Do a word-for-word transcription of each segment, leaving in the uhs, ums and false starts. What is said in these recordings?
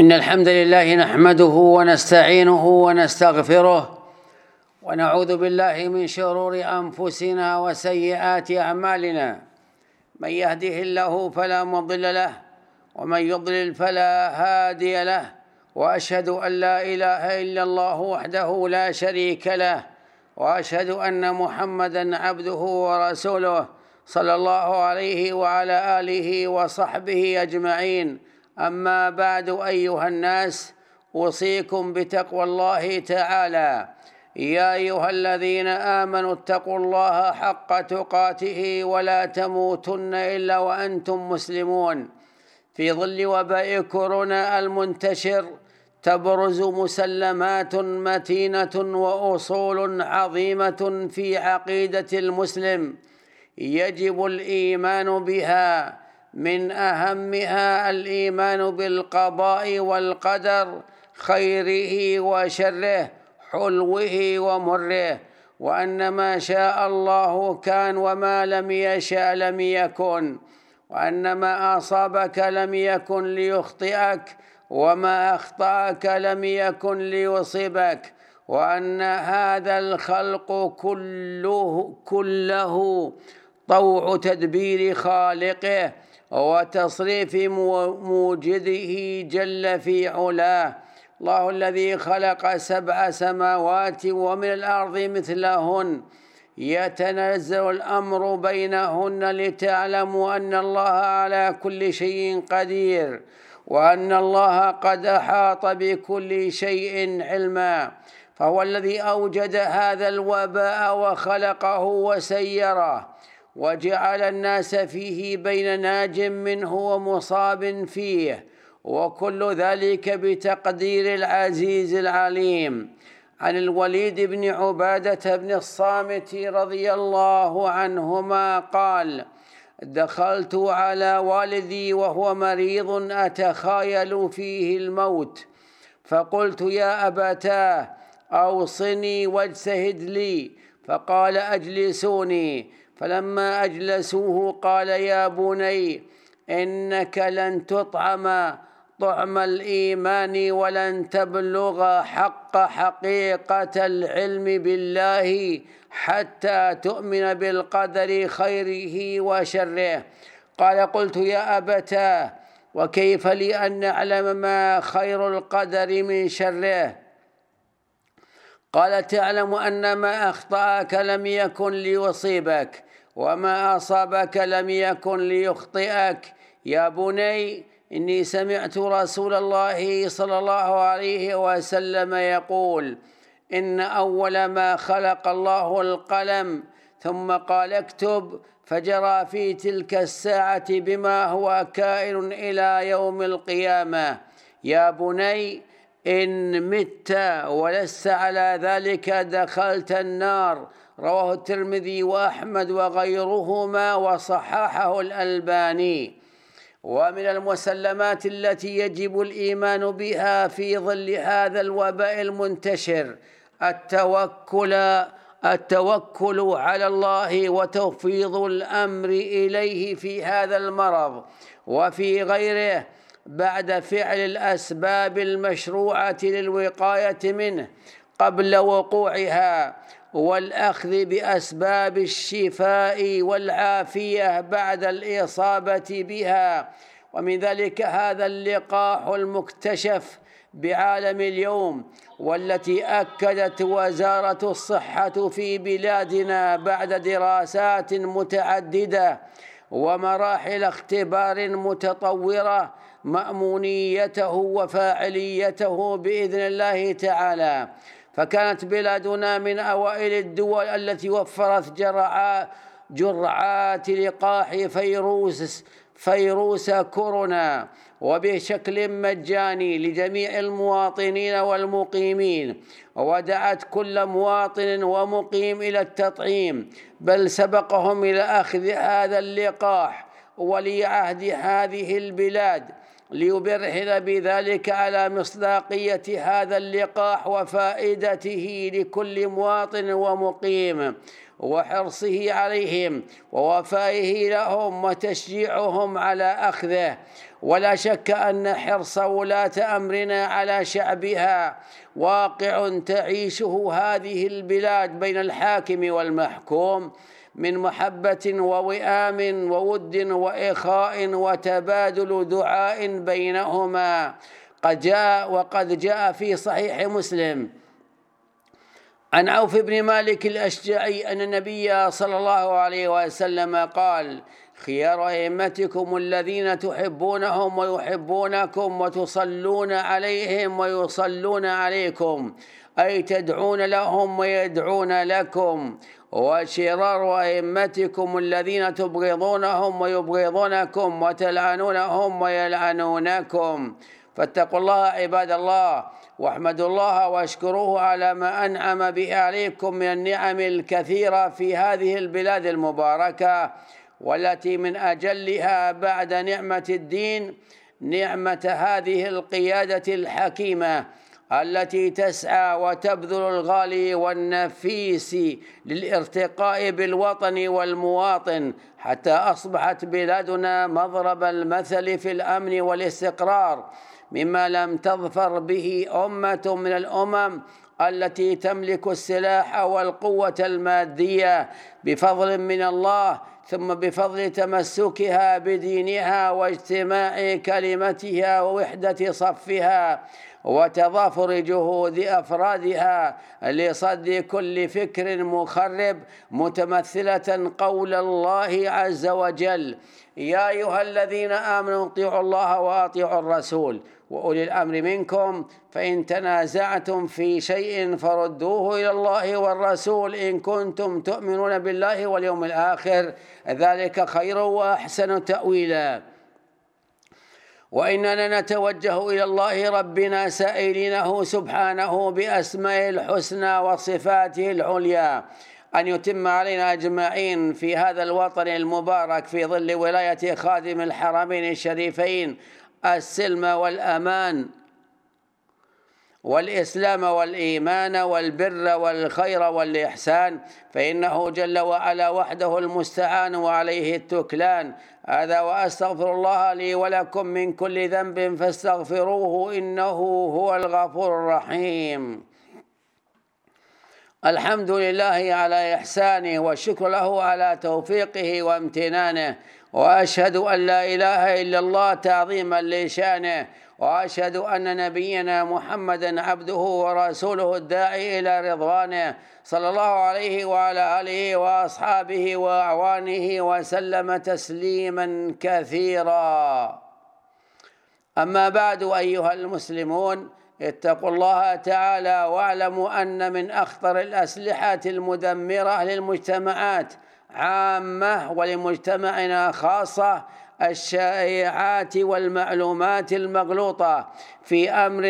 إن الحمد لله نحمده ونستعينه ونستغفره ونعوذ بالله من شرور أنفسنا وسيئات أعمالنا. من يهده الله فلا مضل له ومن يضلل فلا هادي له، وأشهد أن لا إله إلا الله وحده لا شريك له، وأشهد أن محمدًا عبده ورسوله صلى الله عليه وعلى آله وصحبه أجمعين. أما بعد، أيها الناس، أوصيكم بتقوى الله تعالى. يا أيها الذين آمنوا اتقوا الله حق تقاته ولا تموتن إلا وأنتم مسلمون. في ظل وباء كورونا المنتشر تبرز مسلمات متينة وأصول عظيمة في عقيدة المسلم يجب الإيمان بها. من أهمها الإيمان بالقضاء والقدر، خيره وشره، حلوه ومره، وأن ما شاء الله كان وما لم يشأ لم يكن، وأن ما أصابك لم يكن ليخطئك وما أخطأك لم يكن ليصيبك، وأن هذا الخلق كله كله طوع تدبير خالقه وتصريف موجده جل في علاه. الله الذي خلق سبع سماوات ومن الأرض مثلهن، يتنزل الأمر بينهن لتعلموا أن الله على كل شيء قدير، وأن الله قد أحاط بكل شيء علما. فهو الذي أوجد هذا الوباء وخلقه وسيره، وجعل الناس فيه بين ناج منه ومصاب فيه، وكل ذلك بتقدير العزيز العليم. عن الوليد بن عبادة بن الصامت رضي الله عنهما قال: دخلت على والدي وهو مريض أتخايل فيه الموت، فقلت: يا أبتاه أوصني واجتهد لي. فقال: أجلسوني. فلما أجلسوه قال: يا بني، إنك لن تطعم طعم الإيمان ولن تبلغ حق حقيقة العلم بالله حتى تؤمن بالقدر خيره وشره. قال: قلت: يا أبتاه، وكيف لي أن نعلم ما خير القدر من شره؟ قال: تعلم أن ما أخطأك لم يكن ليصيبك، وما أصابك لم يكن ليخطئك. يا بني، إني سمعت رسول الله صلى الله عليه وسلم يقول: إن أول ما خلق الله القلم، ثم قال: اكتب، فجرى في تلك الساعة بما هو كائن إلى يوم القيامة. يا بني، إن مت ولست على ذلك دخلت النار. رواه الترمذي وأحمد وغيرهما وصححه الألباني. ومن المسلمات التي يجب الإيمان بها في ظل هذا الوباء المنتشر التوكل التوكل على الله وتفويض الأمر إليه في هذا المرض وفي غيره، بعد فعل الأسباب المشروعة للوقاية منه قبل وقوعها، والأخذ بأسباب الشفاء والعافية بعد الإصابة بها. ومن ذلك هذا اللقاح المكتشف بعالم اليوم، والتي أكدت وزارة الصحة في بلادنا بعد دراسات متعددة ومراحل اختبار متطورة مأمونيته وفاعليته بإذن الله تعالى. فكانت بلادنا من أوائل الدول التي وفرت جرعات لقاح فيروس فيروس كورونا وبشكل مجاني لجميع المواطنين والمقيمين، ودعت كل مواطن ومقيم إلى التطعيم، بل سبقهم إلى أخذ هذا اللقاح ولي عهد هذه البلاد، ليبرهن بذلك على مصداقية هذا اللقاح وفائدته لكل مواطن ومقيم. وحرصه عليهم ووفائه لهم وتشجيعهم على أخذه. ولا شك أن حرص ولاة أمرنا على شعبها واقع تعيشه هذه البلاد بين الحاكم والمحكوم من محبة ووئام وود وإخاء وتبادل دعاء بينهما. قد جاء وقد جاء في صحيح مسلم عن عوف بن مالك الأشجعي أن النبي صلى الله عليه وسلم قال: خيار أئمتكم الذين تحبونهم ويحبونكم وتصلون عليهم ويصلون عليكم، أي تدعون لهم ويدعون لكم. وشرار أئمتكم الذين تبغضونهم ويبغضونكم وتلعنونهم ويلعنونكم. فاتقوا الله عباد الله، واحمدوا الله واشكروه على ما أنعم به عليكم من النعم الكثيرة في هذه البلاد المباركة، والتي من أجلها بعد نعمة الدين نعمة هذه القيادة الحكيمة التي تسعى وتبذل الغالي والنفيس للارتقاء بالوطن والمواطن، حتى أصبحت بلادنا مضرب المثل في الأمن والاستقرار، مما لم تظفر به أمة من الأمم التي تملك السلاح والقوة المادية بفضل من الله، ثم بفضل تمسكها بدينها واجتماع كلمتها ووحدة صفها وتضافر جهود أفرادها لصد كل فكر مخرب، متمثلة قول الله عز وجل: يا أيها الذين آمنوا اطيعوا الله وأطيعوا الرسول وأولي الأمر منكم، فإن تنازعتم في شيء فردوه إلى الله والرسول إن كنتم تؤمنون بالله واليوم الآخر، ذلك خير وأحسن تأويلا. وإننا نتوجه إلى الله ربنا سائلينه سبحانه بأسمائه الحسنى وصفاته العليا أن يتم علينا أجمعين في هذا الوطن المبارك في ظل ولاية خادم الحرمين الشريفين السلم والأمان والإسلام والإيمان والبر والخير والإحسان، فإنه جل وعلا وحده المستعان وعليه التكلان. هذا وأستغفر الله لي ولكم من كل ذنب فاستغفروه إنه هو الغفور الرحيم. الحمد لله على إحسانه والشكر له على توفيقه وامتنانه، وأشهد أن لا إله إلا الله تعظيما لشانه، وأشهد أن نبينا محمدا عبده ورسوله الداعي إلى رضوانه، صلى الله عليه وعلى آله وأصحابه وأعوانه وسلم تسليما كثيرا. أما بعد، أيها المسلمون، اتقوا الله تعالى واعلموا أن من أخطر الأسلحة المدمرة للمجتمعات عامة ولمجتمعنا خاصة الشائعات والمعلومات المغلوطة في أمر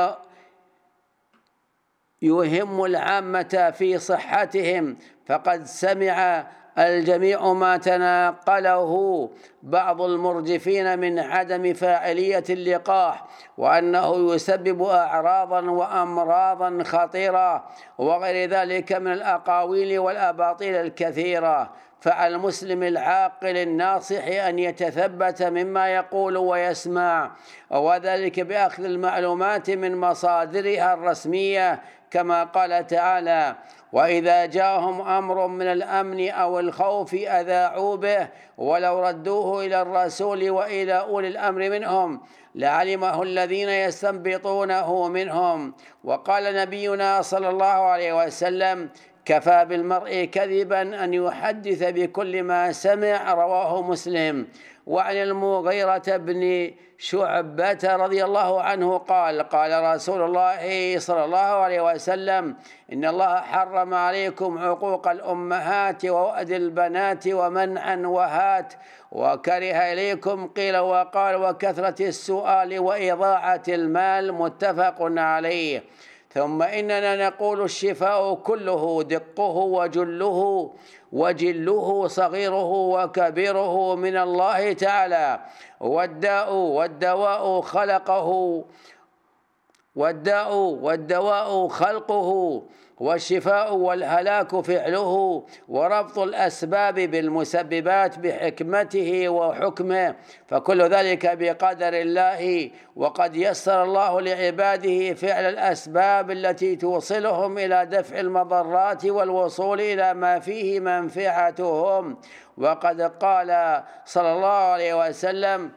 يهم العامة في صحتهم. فقد سمع الجميع ما تناقله بعض المرجفين من عدم فاعلية اللقاح، وأنه يسبب أعراضا وأمراضا خطيرة وغير ذلك من الأقاويل والأباطيل الكثيرة. فعلى المسلم العاقل الناصح أن يتثبت مما يقول ويسمع، وذلك بأخذ المعلومات من مصادرها الرسمية، كما قال تعالى: وإذا جاءهم أمر من الأمن أو الخوف أذاعوا به ولو ردوه إلى الرسول وإلى أولي الأمر منهم لعلمه الذين يستنبطونه منهم. وقال نبينا صلى الله عليه وسلم: كفى بالمرء كذبا أن يحدث بكل ما سمع. رواه مسلم. وعن المغيرة بن شعبة رضي الله عنه قال: قال رسول الله صلى الله عليه وسلم: إن الله حرم عليكم عقوق الأمهات ووأد البنات ومنعا وهات، وكره إليكم قيل وقال وكثرة السؤال وإضاعة المال. متفق عليه. ثم إننا نقول: الشفاء كله دقه وجله وجله صغيره وكبيره من الله تعالى، والداء والدواء خلقه والداء والدواء خلقه، والشفاء والهلاك فعله، وربط الأسباب بالمسببات بحكمته وحكمه، فكل ذلك بقدر الله. وقد يسر الله لعباده فعل الأسباب التي توصلهم إلى دفع المضرات والوصول إلى ما فيه منفعتهم. وقد قال صلى الله عليه وسلم: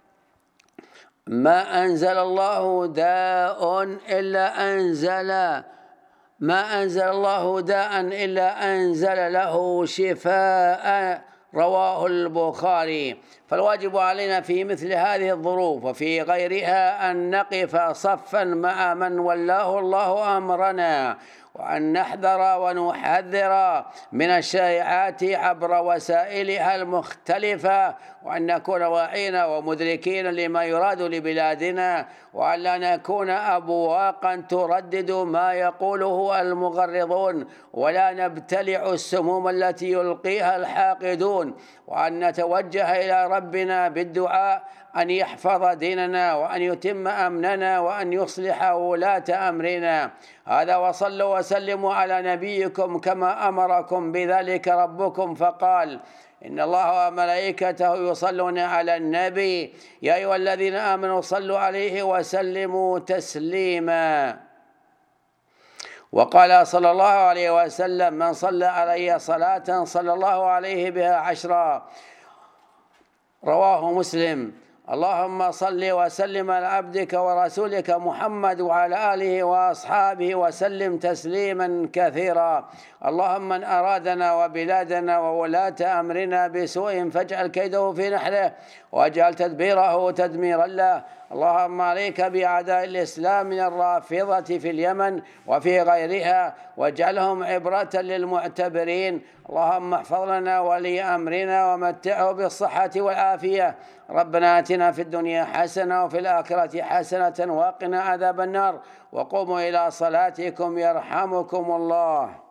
ما أنزل الله داء إلا أنزل ما أنزل الله داء إلا أنزل له شفاء، رواه البخاري. فالواجب علينا في مثل هذه الظروف وفي غيرها أن نقف صفا مع من ولاه الله أمرنا، وأن نحذر ونحذر من الشائعات عبر وسائلها المختلفة، وأن نكون واعين ومدركين لما يراد لبلادنا، وأن لا نكون أبواقا تردد ما يقوله المغرضون، ولا نبتلع السموم التي يلقيها الحاقدون، وأن نتوجه إلى ربنا بالدعاء أن يحفظ ديننا وأن يتم أمننا وأن يصلح ولاة أمرنا. هذا، وصلوا وسلموا على نبيكم كما أمركم بذلك ربكم فقال: إن الله وملائكته يصلون على النبي يا أيها الذين آمنوا صلوا عليه وسلموا تسليما. وقال صلى الله عليه وسلم: من صلى علي صلاة صلى الله عليه بها عشرا، رواه مسلم. اللهم صل وسلم على عبدك ورسولك محمد وعلى آله وأصحابه وسلم تسليما كثيرا. اللهم من أرادنا وبلادنا وولاة أمرنا بسوء فاجعل كيده في نحره واجعل تدبيره تدميرا له. اللهم عليك بأعداء الإسلام من الرافضة في اليمن وفي غيرها واجعلهم عبرة للمعتبرين. اللهم احفظ لنا ولي أمرنا ومتعه بالصحة والعافية. ربنا آتنا في الدنيا حسنة وفي الآخرة حسنة وقنا عذاب النار. وقوموا إلى صلاتكم يرحمكم الله.